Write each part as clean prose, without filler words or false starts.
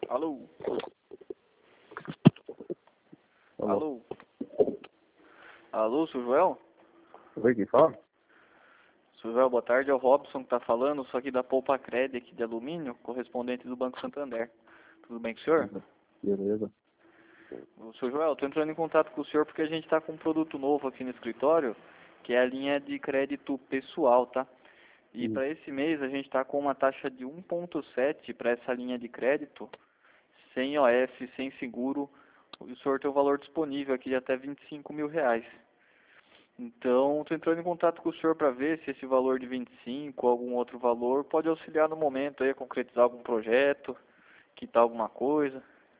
Alô? Alô? Alô? Alô, seu Joel? Oi, quem fala? Seu Joel, boa tarde, é o Robson que tá falando, só aqui da Poupa Cred aqui de alumínio, correspondente do Banco Santander. Tudo bem com o senhor? Beleza. O seu Joel, estou entrando em contato com o senhor porque a gente está com um produto novo aqui no escritório, que é a linha de crédito pessoal, tá? E para esse mês a gente está com uma taxa de 1,7 para essa linha de crédito, sem OF, sem seguro. O senhor tem um valor disponível aqui de até R$ 25.000. Então, estou entrando em contato com o senhor para ver se esse valor de 25 ou algum outro valor pode auxiliar no momento aí a concretizar algum projeto, quitar alguma coisa.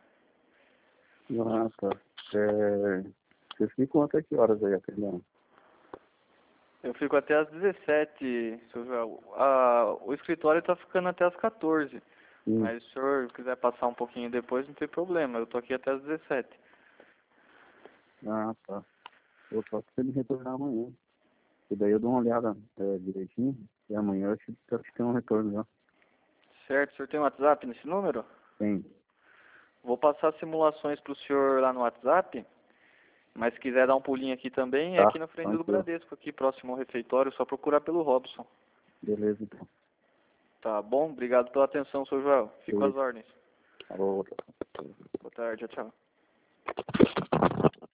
Ah, tá. Vocês ficam até que horas aí, atendendo? Eu fico até às 17, seu Joel. O escritório está ficando até às 14. Mas se o senhor quiser passar um pouquinho depois, não tem problema. Eu estou aqui até às 17. Ah, tá. Eu só preciso me retornar amanhã. E daí eu dou uma olhada direitinho. E amanhã eu te tenho um retorno já. Certo, o senhor tem um WhatsApp nesse número? Tem. Vou passar simulações para o senhor lá no WhatsApp. Mas se quiser dar um pulinho aqui também, é Tá, aqui na frente do tranquilo. Bradesco, aqui próximo ao refeitório, só procurar pelo Robson. Beleza, então. Tá bom? Obrigado pela atenção, seu Joel. Fico às ordens. Alô. Boa tarde, tchau.